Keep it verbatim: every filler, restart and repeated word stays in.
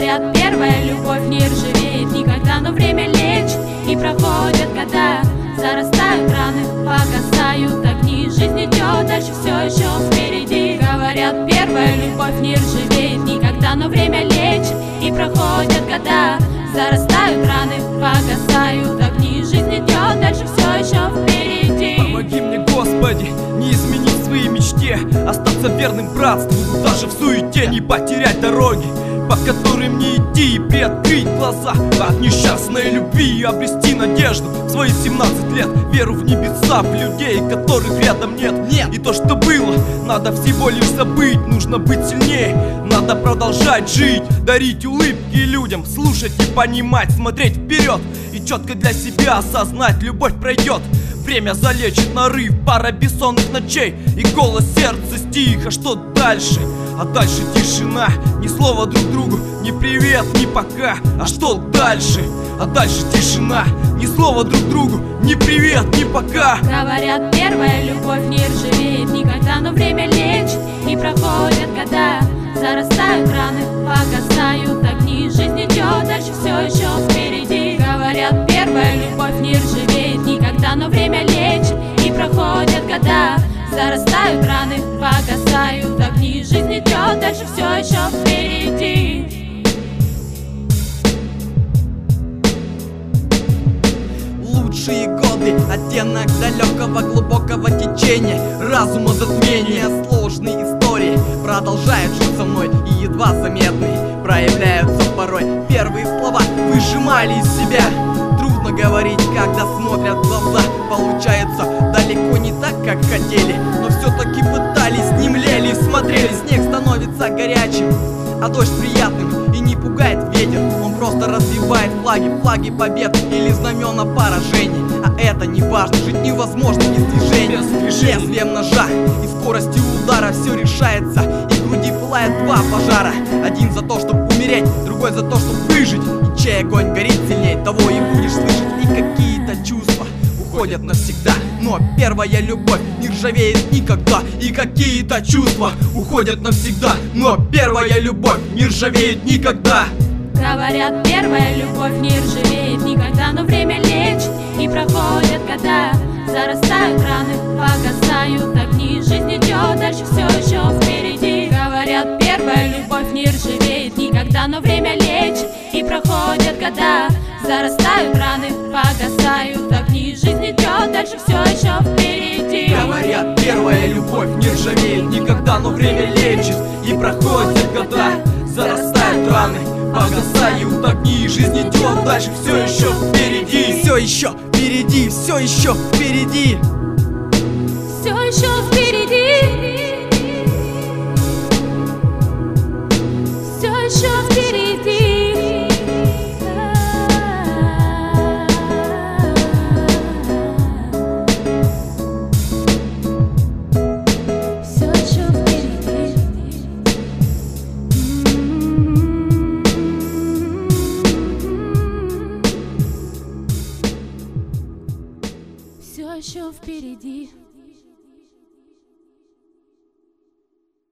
Говорят, первая любовь не ржавеет никогда, но время лечит, и проходят года. Зарастают раны, погасают огни, жизнь идет дальше, все еще впереди. Говорят, первая любовь не ржавеет никогда, но время лечит, и проходят года. Зарастают раны, погасают огни, жизнь идет дальше, все еще впереди. Помоги мне, Господи, не изменить своей мечте, остаться верным братству, даже в суете не потерять дороги, по которым мне идти, и приоткрыть глаза от несчастной любви и обрести надежду в свои семнадцать лет, веру в небеса, в людей, которых рядом нет. Нет. И то, что было, надо всего лишь забыть, нужно быть сильнее, надо продолжать жить, дарить улыбки людям, слушать и понимать, смотреть вперед и четко для себя осознать, любовь пройдет. Время залечит нарыв, пара бессонных ночей, и голос сердца стих. А что дальше? А дальше тишина, ни слова друг другу, ни привет, ни пока. А что дальше? А дальше тишина, ни слова друг другу, ни привет, ни пока. Говорят, первая любовь не ржавеет никогда, но время лечит, и проходят года. Зарастают раны, погасают огни, жизнь идет дальше, все еще впереди. Говорят, первая любовь не ржавеет никогда, но время лечит, и проходят года. Зарастают раны, погасают огни, жизнь идет дальше, все еще впереди. Лучшие годы, оттенок далекого глубокого течения, разума затмения, сложные истории продолжают жить со мной и едва заметные проявляются порой. Первые слова выжимали из себя, трудно говорить, когда смотрят в глаза. Получается далеко не так, как хотели, но все-таки пытались, не млели, смотрели. Снег становится горячим, а дождь приятным, и не пугает ветер. Он просто развивает флаги, флаги побед или знамена поражений. А это не важно, жить невозможно без движения. Лезвием ножа и скоростью удара все решается, и в груди пылает два пожара. Один за то, чтобы умереть, другой за то, чтобы выжить. И чей огонь горит сильней, того и будешь слышать. И какие-то чувства уходят навсегда, но первая любовь не ржавеет никогда. И какие-то чувства уходят навсегда, но первая любовь не ржавеет никогда. Говорят, первая любовь не ржавеет никогда, но время лечит, и проходят года. Зарастают раны, погасают огни, жизнь идет дальше, все еще впереди. Говорят, первая любовь не ржавеет никогда, но время лечит, и проходят года. Зарастают раны, погасают огни, жизнь идет дальше, все еще впереди. Говорят, первая любовь не ржавеет никогда, но время лечит, и проходят года. Зарастают раны, погасают огни, жизнь идет дальше, все еще впереди. Все еще впереди, все еще впереди. Все еще впереди. Все еще впереди. Все еще впереди.